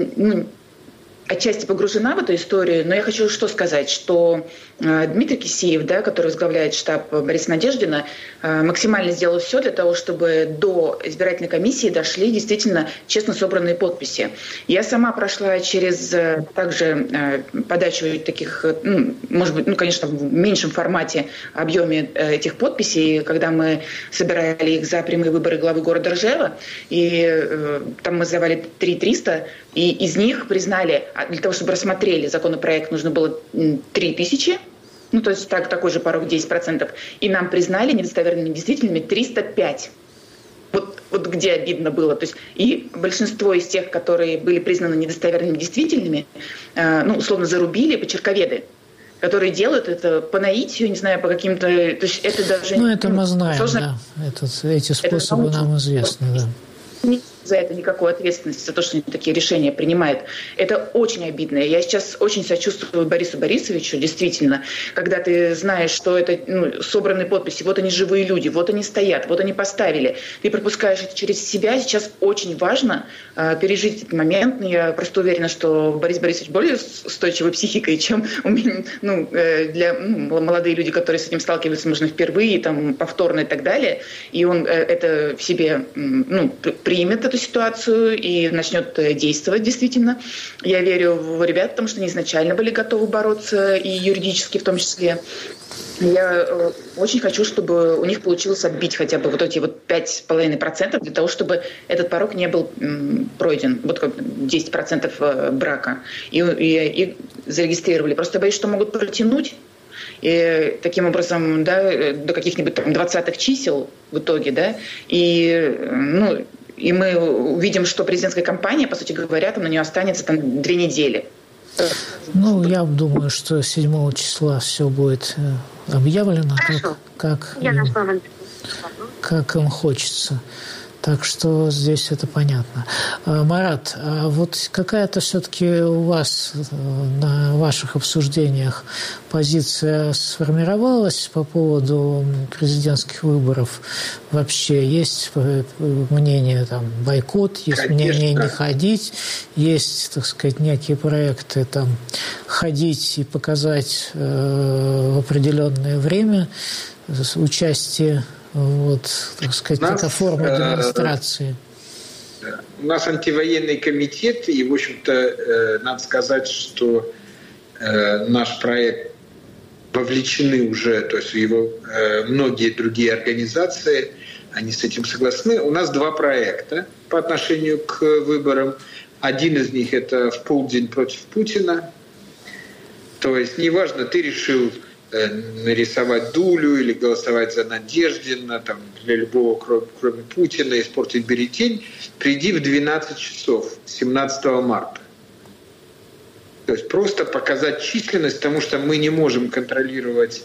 отчасти погружена в эту историю, но я хочу что сказать, что Дмитрий Кисеев, который возглавляет штаб Бориса Надеждина, максимально сделал все для того, чтобы до избирательной комиссии дошли действительно честно собранные подписи. Я сама прошла через также подачу таких, может быть, конечно, в меньшем формате, объеме этих подписей, когда мы собирали их за прямые выборы главы города Ржева, и там мы сдавали 3300, и из них признали, для того, чтобы рассмотрели законопроект, нужно было 3000, то есть такой же порог 10%, и нам признали недостоверными действительными 305. Вот где обидно было. То есть и большинство из тех, которые были признаны недостоверными действительными, условно зарубили почерковеды, которые делают это по наитию, не знаю, по каким-то... То есть это даже...
это мы знаем,
сложно...
да. Эти способы нам известны, да.
Не за это никакой ответственности, за то, что они такие решения принимают. Это очень обидно. Я сейчас очень сочувствую Борису Борисовичу, действительно, когда ты знаешь, что это собранные подписи, вот они живые люди, вот они стоят, вот они поставили. Ты пропускаешь это через себя. Сейчас очень важно пережить этот момент. Я просто уверена, что Борис Борисович более устойчивой психикой, чем у меня, для молодые люди, которые с этим сталкиваются, можно впервые, повторно и так далее. И он это в себе примет эту ситуацию и начнет действовать действительно. Я верю в ребят, потому что они изначально были готовы бороться, и юридически в том числе. Я очень хочу, чтобы у них получилось отбить хотя бы эти 5,5% для того, чтобы этот порог не был пройден, как 10% брака, и зарегистрировали. Просто боюсь, что могут протянуть. И таким образом, до каких-нибудь 20-х чисел в итоге, и мы увидим, что президентская кампания, по сути говоря, на нее останется 2 недели.
Я думаю, что 7 числа все будет объявлено, как им хочется. Так что здесь это понятно. Марат, а вот какая-то все-таки у вас на ваших обсуждениях позиция сформировалась по поводу президентских выборов? Вообще есть мнение там бойкот, есть
Конечно.
мнение не ходить, есть, так сказать, некие проекты там ходить и показать в определенное время участие, вот, так сказать, такая форма демонстрации.
У нас антивоенный комитет, и, в общем-то, надо сказать, что наш проект вовлечены уже, то есть его многие другие организации, они с этим согласны. У нас 2 проекта по отношению к выборам. Один из них – это «В полдень против Путина». То есть неважно, ты решил нарисовать Дулю или голосовать за Надеждина, там, для любого, кроме Путина, испортить бюллетень, приди в 12 часов 17 марта. То есть просто показать численность, потому что мы не можем контролировать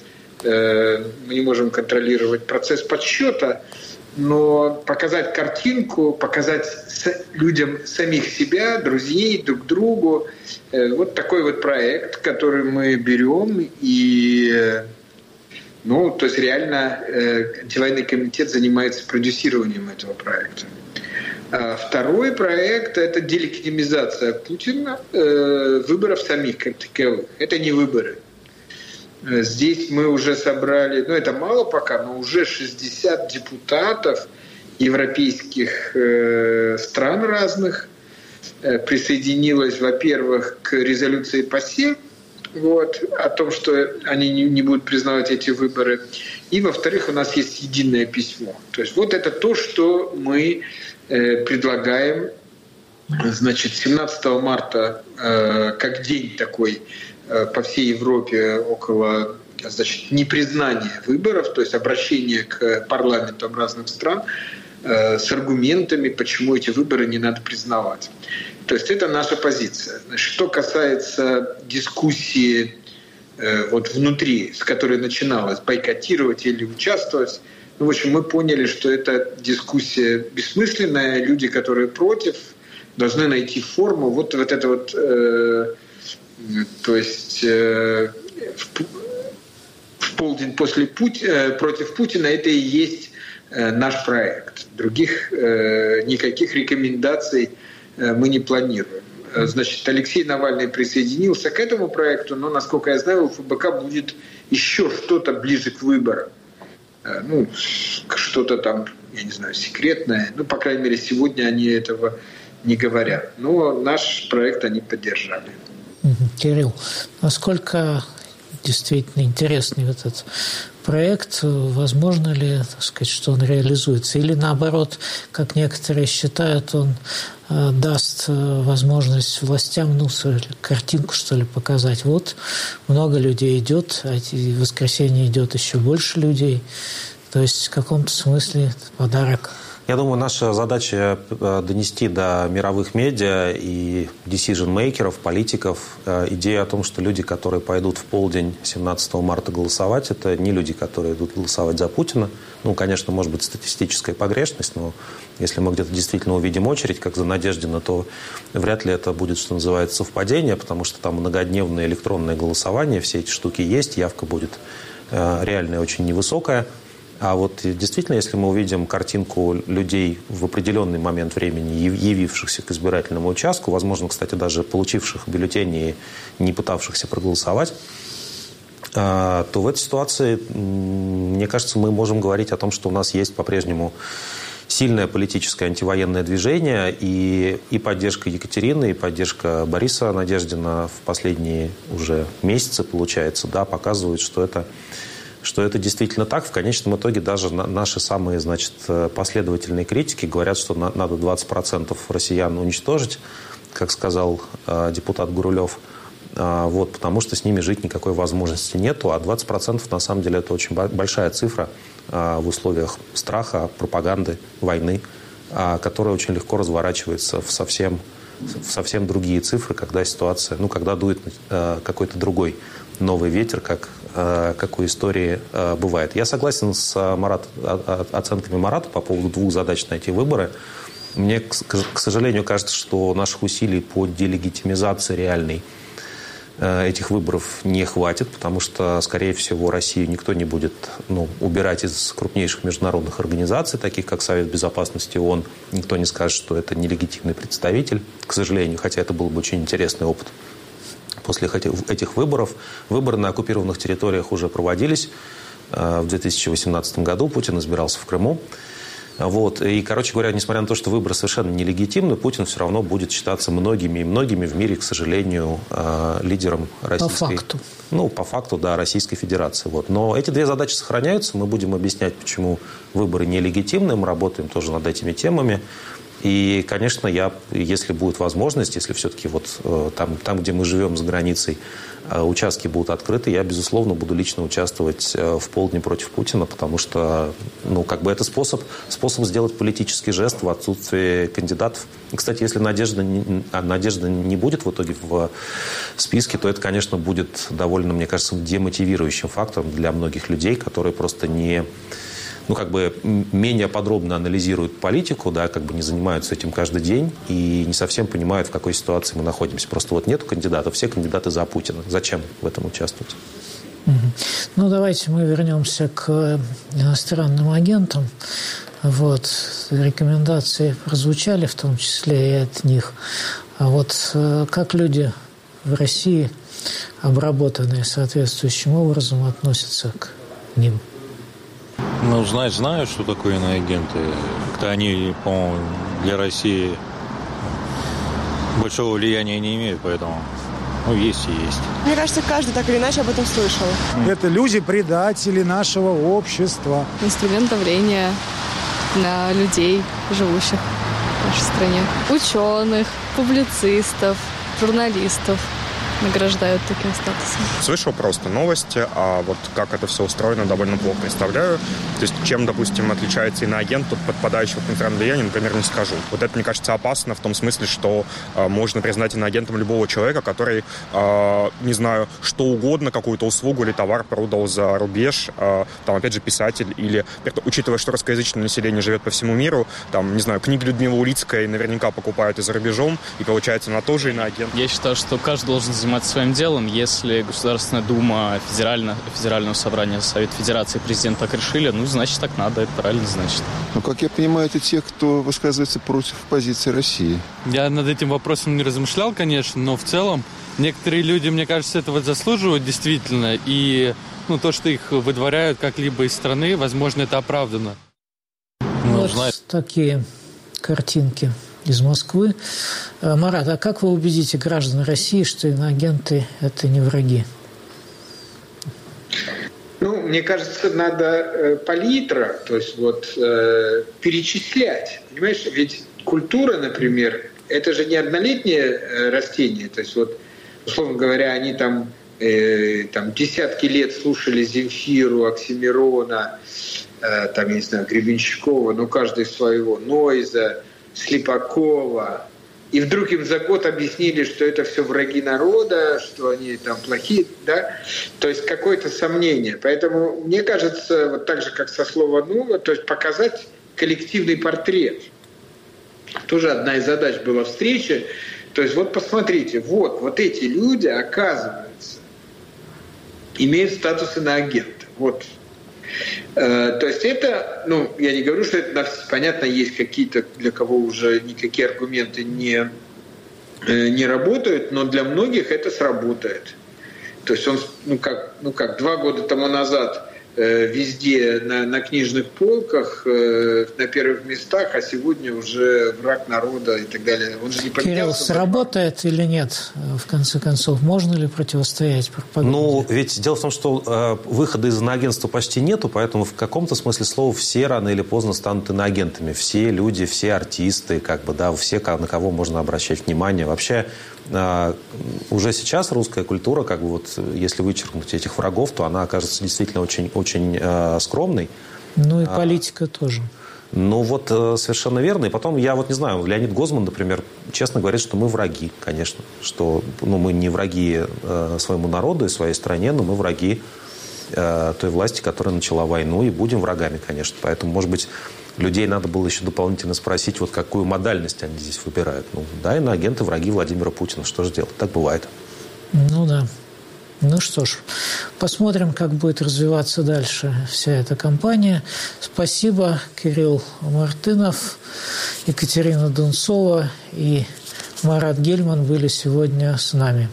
процесс подсчета, но показать картинку, показать людям самих себя, друзей, друг другу. Вот такой вот проект, который мы берем. И, то есть реально антивоенный комитет занимается продюсированием этого проекта. Второй проект – это делегитимизация Путина выборов самих как таковых. Это не выборы. Здесь мы уже собрали, это мало пока, но уже 60 депутатов европейских стран разных присоединилось, во-первых, к резолюции ПАСЕ, о том, что они не будут признавать эти выборы. И, во-вторых, у нас есть единое письмо. То есть вот это то, что мы предлагаем, 17 марта, как день такой, по всей Европе около непризнания выборов, то есть обращение к парламентам разных стран с аргументами, почему эти выборы не надо признавать. То есть это наша позиция. Что касается дискуссии внутри, с которой начиналось бойкотировать или участвовать, в общем, мы поняли, что эта дискуссия бессмысленная. Люди, которые против, должны найти форму. То есть в полдень против Путина это и есть наш проект. Других никаких рекомендаций мы не планируем. Алексей Навальный присоединился к этому проекту, но, насколько я знаю, у ФБК будет еще что-то ближе к выборам. Что-то там, я не знаю, секретное. По крайней мере, сегодня они этого не говорят. Но наш проект они поддержали.
Кирилл, насколько действительно интересный этот проект? Возможно ли, так сказать, что он реализуется? Или наоборот, как некоторые считают, он даст возможность властям, картинку, что ли, показать. Вот много людей идет, а в воскресенье идет еще больше людей. То есть в каком-то смысле подарок.
Я думаю, наша задача донести до мировых медиа и decision-мейкеров, политиков идею о том, что люди, которые пойдут в полдень 17 марта голосовать, это не люди, которые идут голосовать за Путина. Конечно, может быть статистическая погрешность, но если мы где-то действительно увидим очередь, как за Надеждина, то вряд ли это будет, что называется, совпадение, потому что там многодневное электронное голосование, все эти штуки есть, явка будет реальная, очень невысокая. А вот действительно, если мы увидим картинку людей в определенный момент времени, явившихся к избирательному участку, возможно, кстати, даже получивших бюллетени и не пытавшихся проголосовать, то в этой ситуации, мне кажется, мы можем говорить о том, что у нас есть по-прежнему сильное политическое антивоенное движение, и поддержка Екатерины, и поддержка Бориса Надеждина в последние уже месяцы, получается, показывают, что это действительно так. В конечном итоге даже наши самые, последовательные критики говорят, что надо 20% россиян уничтожить, как сказал депутат Гурулев, потому что с ними жить никакой возможности нету, а 20% на самом деле это очень большая цифра в условиях страха, пропаганды, войны, которая очень легко разворачивается в совсем другие цифры, когда ситуация, когда дует какой-то другой новый ветер, как у истории бывает. Я согласен с оценками Марата по поводу 2 задач на эти выборы. Мне, к сожалению, кажется, что наших усилий по делегитимизации реальной этих выборов не хватит, потому что, скорее всего, Россию никто не будет убирать из крупнейших международных организаций, таких как Совет Безопасности ООН. Никто не скажет, что это нелегитимный представитель, к сожалению, хотя это был бы очень интересный опыт. После этих выборов выборы на оккупированных территориях уже проводились. В 2018 году Путин избирался в Крыму. И, короче говоря, несмотря на то, что выборы совершенно нелегитимны, Путин все равно будет считаться многими и многими в мире, к сожалению, лидером российской...
По факту.
По факту, да, Российской Федерации. Но эти 2 задачи сохраняются. Мы будем объяснять, почему выборы нелегитимны. Мы работаем тоже над этими темами. И, конечно, если будет возможность, если все-таки там, где мы живем за границей, участки будут открыты, я, безусловно, буду лично участвовать в полдне против Путина, потому что, это способ сделать политический жест в отсутствии кандидатов. И, кстати, если Надежда не будет в итоге в списке, то это, конечно, будет довольно, мне кажется, демотивирующим фактором для многих людей, которые просто менее подробно анализируют политику, не занимаются этим каждый день и не совсем понимают, в какой ситуации мы находимся. Просто нету кандидатов, все кандидаты за Путина. Зачем в этом участвовать?
Давайте мы вернемся к иностранным агентам. Рекомендации прозвучали, в том числе и от них. А как люди в России, обработанные соответствующим образом, относятся к ним?
Знаю, что такое иноагенты. Они, по-моему, для России большого влияния не имеют, поэтому есть и есть.
Мне кажется, каждый так или иначе об этом слышал.
Это люди-предатели нашего общества.
Инструмент давления на людей, живущих в нашей стране. Ученых, публицистов, журналистов награждают таким статусом.
Слышал просто новости, а как это все устроено, довольно плохо представляю. То есть чем, допустим, отличается иноагент от подпадающего под иностранное влияние, например, не скажу. Это, мне кажется, опасно в том смысле, что можно признать иноагентом любого человека, который, не знаю, что угодно, какую-то услугу или товар продал за рубеж, опять же, писатель, или, учитывая, что русскоязычное население живет по всему миру, не знаю, книги Людмилы Улицкой наверняка покупают и за рубежом, и, получается, она тоже иноагент.
Я считаю, что каждый должен заниматься своим делом. Если Государственная Дума, Федеральное собрание, Совет Федерации, президент так решили, значит, так надо, это правильно значит.
Как я понимаю, это те, кто высказывается против позиции России.
Я над этим вопросом не размышлял, конечно, но в целом некоторые люди, мне кажется, этого заслуживают действительно, и то, что их выдворяют как-либо из страны, возможно, это оправдано.
Такие картинки из Москвы. Марат, а как вы убедите граждан России, что иноагенты – это не враги?
Мне кажется, надо палитра, то есть перечислять. Понимаешь, ведь культура, например, это же не однолетнее растение. То есть условно говоря, они десятки лет слушали Земфиру, Оксимирона, я не знаю, Гребенщикова, каждый своего, Нойза, Слепакова. И вдруг им за год объяснили, что это все враги народа, что они плохие, да? То есть какое-то сомнение. Поэтому мне кажется, так же, как со слова «ну», то есть показать коллективный портрет. Тоже одна из задач была встречи. То есть посмотрите, эти люди, оказывается, имеют статус иноагента. То есть это, я не говорю, что это, понятно, есть какие-то, для кого уже никакие аргументы не работают, но для многих это сработает. То есть он, 2 года тому назад везде на книжных полках, на первых местах, а сегодня уже враг народа и так далее. Он же не поднялся.
Кирилл, сработает или нет, в конце концов? Можно ли противостоять пропаганде?
Ведь дело в том, что выхода из иноагентства почти нету, поэтому в каком-то смысле слова все рано или поздно станут иноагентами. Все люди, все артисты, все, на кого можно обращать внимание. Вообще, уже сейчас русская культура, если вычеркнуть этих врагов, то она окажется действительно очень, очень скромной.
И политика тоже.
Ну вот совершенно верно. И потом, я вот не знаю, Леонид Гозман, например, честно говорит, что мы враги, конечно. Что мы не враги своему народу и своей стране, но мы враги той власти, которая начала войну, и будем врагами, конечно. Поэтому, может быть, людей надо было еще дополнительно спросить, вот какую модальность они здесь выбирают. Ну да, иноагенты враги Владимира Путина. Что же делать? Так бывает.
Ну да. Ну что ж, посмотрим, как будет развиваться дальше вся эта кампания. Спасибо, Кирилл Мартынов, Екатерина Дунцова и Марат Гельман были сегодня с нами.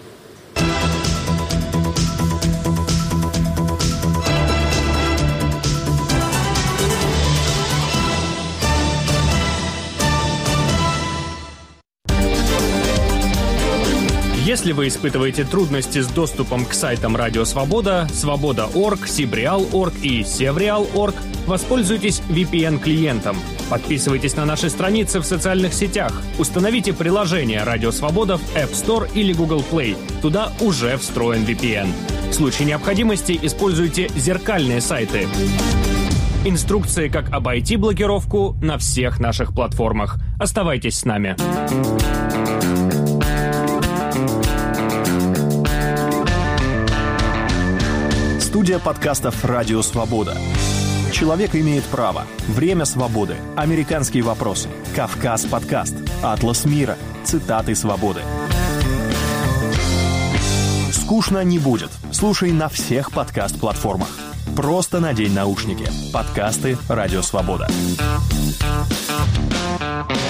Если вы испытываете трудности с доступом к сайтам Радио Свобода, Свобода.орг, Сибреал.орг и Севреал.орг, воспользуйтесь VPN-клиентом. Подписывайтесь на наши страницы в социальных сетях. Установите приложение Радио Свобода в App Store или Google Play. Туда уже встроен VPN. В случае необходимости используйте зеркальные сайты. Инструкции, как обойти блокировку, на всех наших платформах. Оставайтесь с нами.
Студия подкастов «Радио Свобода». «Человек имеет право», «Время свободы», «Американские вопросы», «Кавказ подкаст», «Атлас мира», «Цитаты свободы». Скучно не будет. Слушай на всех подкаст-платформах. Просто надень наушники. Подкасты «Радио Свобода».